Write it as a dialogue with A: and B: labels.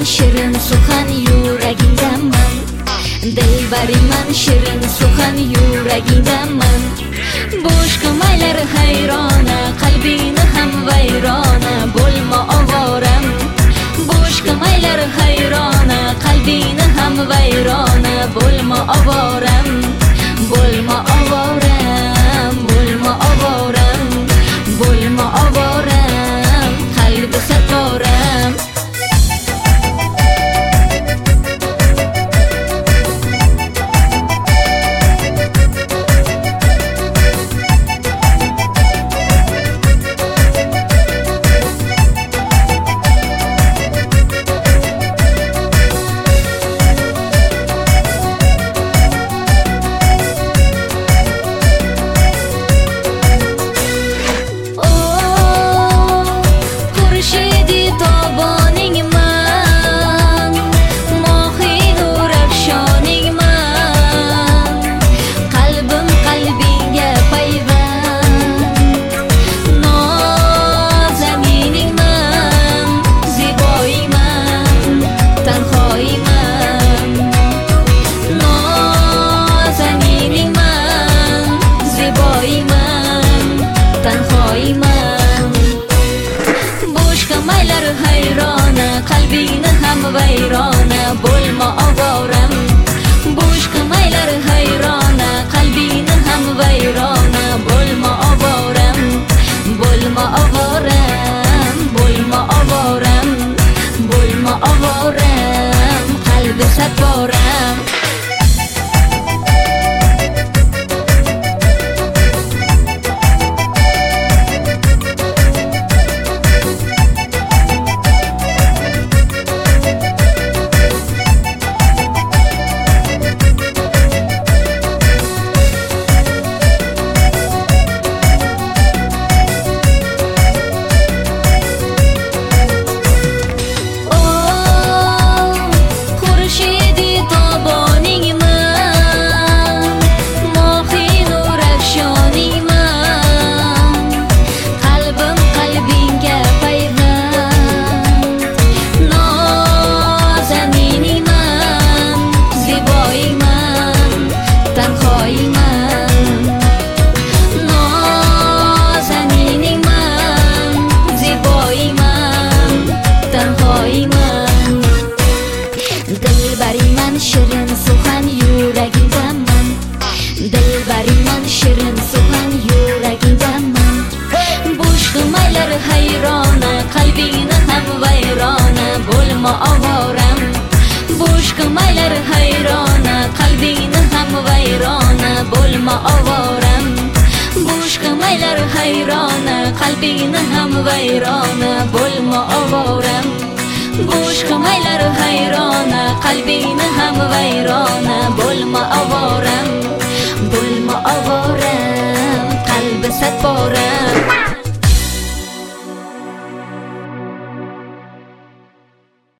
A: shirin suxan yuragingdaman. Dilbariman shirin suxan yuragingdaman. Boshqa maylar hayrona, qalbingni ham vayrona, bo'lma ovoram. Boshqa maylar hayrona, qalbingni ham vayrona, bo'lma ovoram. Bo'lma ovoram, bo'lma ovoram, bo'lma ovoram, qalbi satoram. Hayrona, qalbingni ham vayrona, bo'lma ovoram. Boshqa maylar hayrona, qalbingni ham vayrona, bo'lma ovoram. Bo'lma ovoram, bo'lma ovoram, bo'lma ovoram, qalbi satoram. Dilbariman shirin suxan yuragingdaman. Dilbariman shirin suxan yuragingdaman. Boshqa maylar hayrona, qalbingni ham vayrona, bo'lma ovoram. Boshqa maylar hayrona, qalbingni ham vayrona, bo'lma ovoram. Boshqa maylar hayrona, qalbingni ham vayrona, bo'lma ovoram. Boshqa maylar hayrona, qalbingni ham vayrona, bo'lma ovoram. Bo'lma ovoram, qalbi satoram.